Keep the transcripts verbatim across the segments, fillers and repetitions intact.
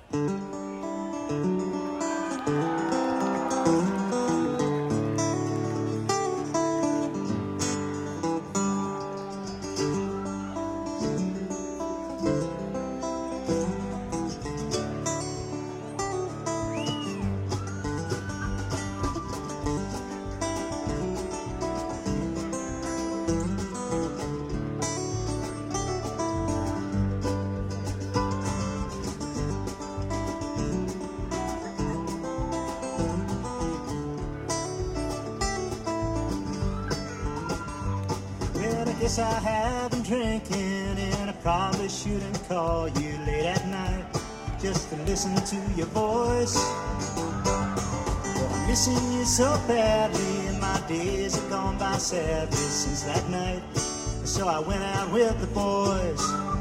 Guess I have been drinking, and I probably shouldn't call you late at night just to listen to your voice. Well, I'm missing you so badly, and my days have gone by sadly since that night. So I went out with the boys.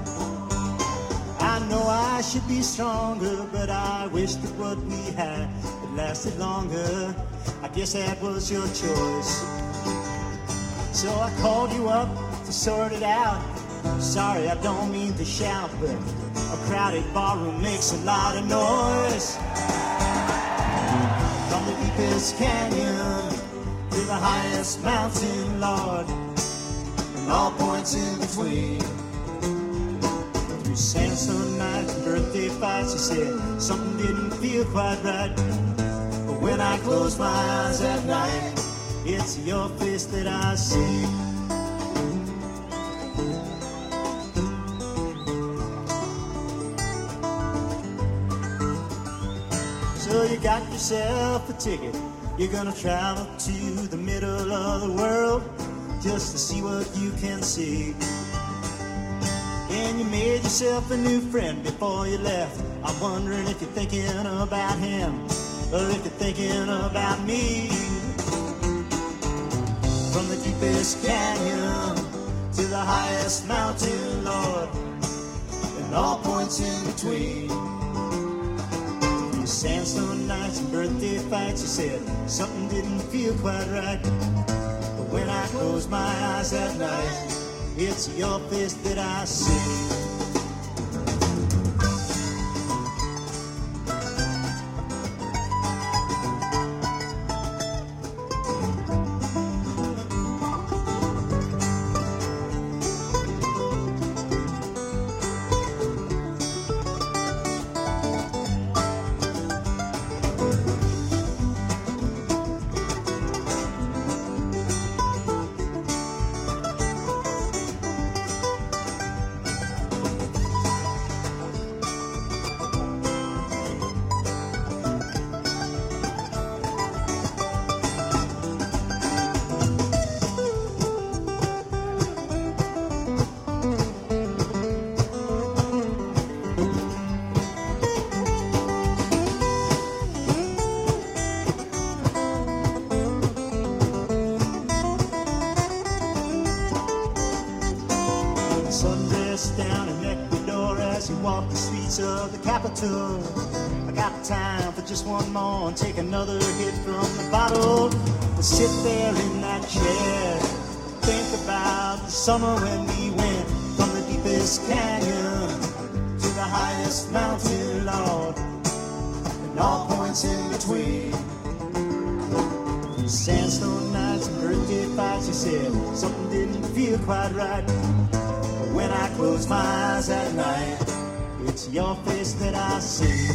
I know I should be stronger, but I wish that what we had had lasted longer. I guess that was your choice. So I called you up to sort it out. Sorry, I don't mean to shout, but a crowded barroom makes a lot of noise. From the deepest canyon to the highest mountain, Lord, and all points in between. Through sandstone nights and birthday fights, you said something didn't feel quite right. But when I close my eyes at night, it's your face that I see. So you got yourself a ticket. You're gonna travel to the middle of the world just to see what you can see. And you made yourself a new friend before you left. I'm wondering if you're thinking about him or if you're thinking about me. From the deepest canyon to the highest mountain, Lord, and all points in between. Through sandstone nights and birthday fights, you said something didn't feel quite right. But when I close my eyes at night, it's your face that I see. Walk the streets of the capital. I got time for just one more and take another hit from the bottle. And sit there in that chair, think about the summer when we went from the deepest canyon to the highest mountain, Lord, and all points in between. Sandstone nights and birthday fights, you said something didn't feel quite right. But when I close my eyes at night, it's your face that I see.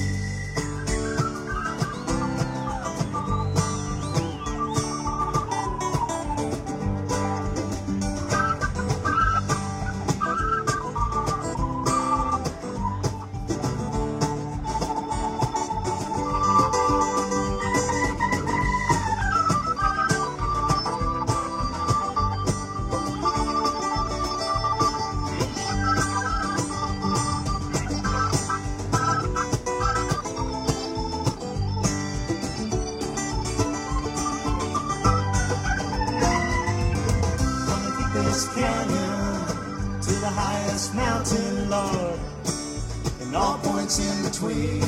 Canyon to the highest mountain, Lord, and all points in between.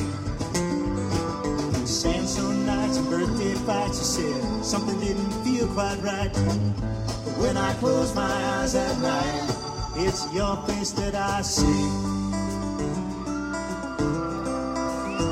Sandstone nights and birthday fights, you said something didn't feel quite right. But when I close my eyes at night, it's your face that I see.